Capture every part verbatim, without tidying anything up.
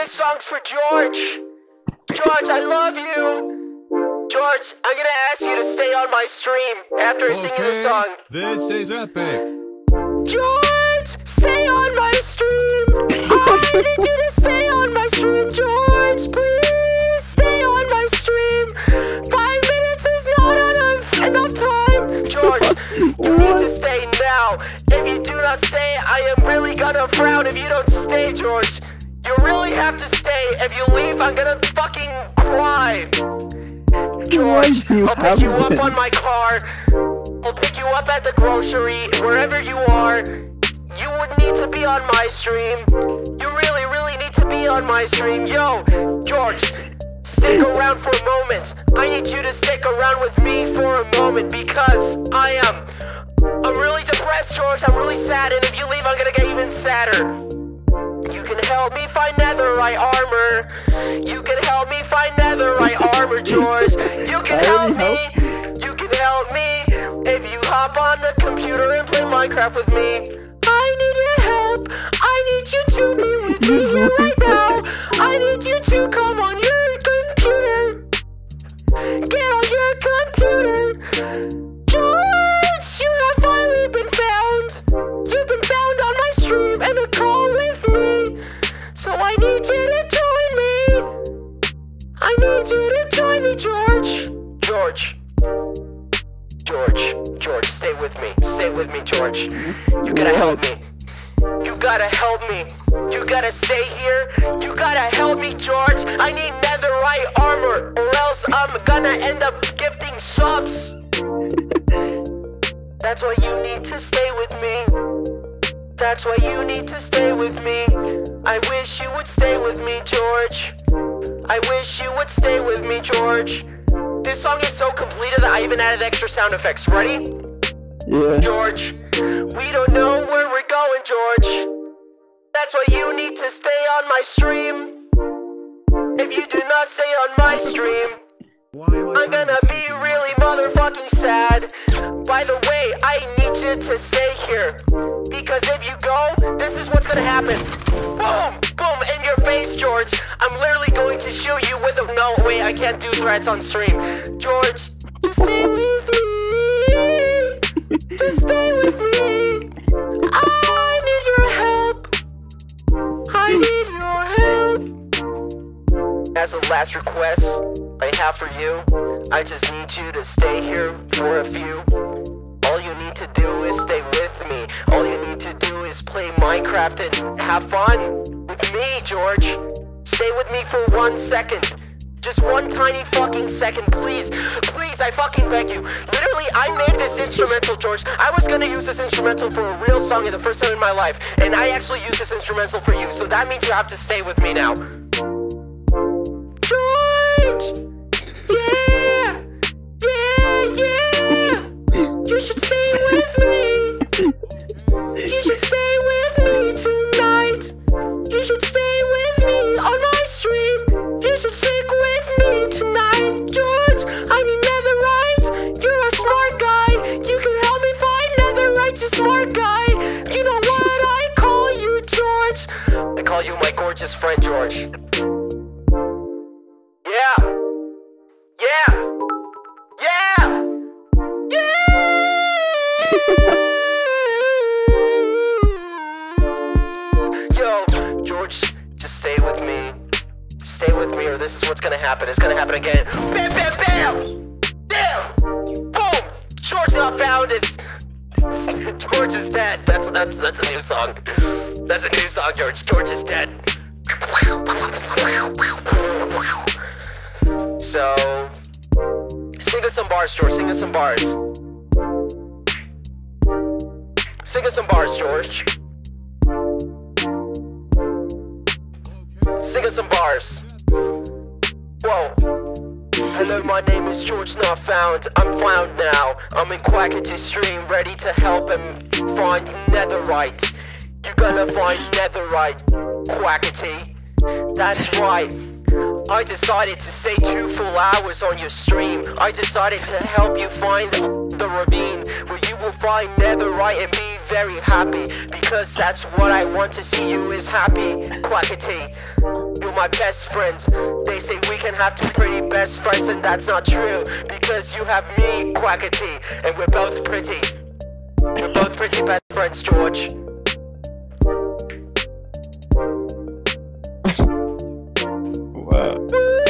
this song's for George. George, I love you. George, I'm gonna ask you to stay on my stream after I sing you the song. This is epic. George, stay on my stream. I need you to stay on my stream, George. Please stay on my stream. Five minutes is not enough, enough time. George, you need to stay now. If you do not stay, I am really gonna frown if you don't stay, George. You really have to stay. If you leave, I'm gonna fucking cry. George, I'll pick you up on my car. I'll pick you up at the grocery, wherever you are. You would need to be on my stream. You really, really need to be on my stream. Yo, George, stick around for a moment. I need you to stick around with me for a moment because I am... I'm really depressed, George. I'm really sad, and if you leave, I'm gonna get even sadder. You can help me find netherite armor. You can help me find netherite armor, George. You can help me. You can help me if you hop on the computer and play Minecraft with me. I need your help. I need you to be with me here right now. I need you to come on your computer. Get on your computer. George, you have finally been found. You've been found on my stream and a call with me. So I need you to join me. I need you to join me, George. George. George. George, stay with me. Stay with me, George. You gotta help me. You gotta help me. You gotta stay here. You gotta help me, George. I need netherite armor, or else I'm gonna end up gifting subs. That's why you need to stay with me. That's why you need to stay with me. I wish you would stay with me, George. I wish you would stay with me, George. This song is so completed that I even added extra sound effects. Ready? Yeah. George, we don't know where we're going, George. That's why you need to stay on my stream. If you do not stay on my stream, I'm gonna be really motherfucking sad. By the way, I need you to stay here. Because if you go, this is what's gonna happen. Boom! Boom! In your face, George. I'm literally going to shoot you with a... No, wait, I can't do threats on stream. George, just stay with me. Just stay with me. I need your help. I need your help. As a last request I have for you, I just need you to stay here for a few. All you need to do is stay with me. All you need to do is play Minecraft and have fun with me, George. Stay with me for one second. Just one tiny fucking second, please. Please, I fucking beg you. Literally, I made this instrumental, George. I was gonna use this instrumental for a real song in the first time in my life, and I actually used this instrumental for you, so that means you have to stay with me now. George! Yeah! Yeah, yeah! You should stay with me! You should stay with me tonight! You should stay with me on my stream! You should stick with me tonight, George! I need netherite! You're a smart guy! You can help me find netherite, you smart guy! You know what I call you, George? I call you my gorgeous friend, George. Yeah! Yeah! Yeah! Yo, George, just stay with me. Stay with me or this is what's gonna happen. It's gonna happen again. Bam, bam, bam! Damn! Boom! George not found. It's... George is dead. That's, that's, that's a new song. That's a new song, George. George is dead. So... Sing us some bars, George. Sing us some bars. Sing us some bars, George. Sing us some bars. Whoa. Hello, my name is George Not Found. I'm found now. I'm in Quackity stream, ready to help him find netherite. You're gonna find netherite, Quackity. That's right. I decided to stay two full hours on your stream. I decided to help you find the ravine, where you will find netherite and be very happy, because that's what I want to see you is happy. Quackity, you're my best friend. They say we can have two pretty best friends, and that's not true, because you have me, Quackity, and we're both pretty. We're both pretty best friends, George. Wow.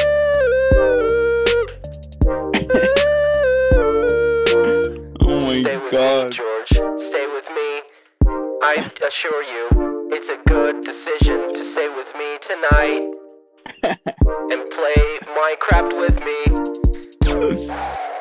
Oh my Stay with god. me, George. Stay with me. I assure you, it's a good decision to stay with me tonight and play Minecraft with me.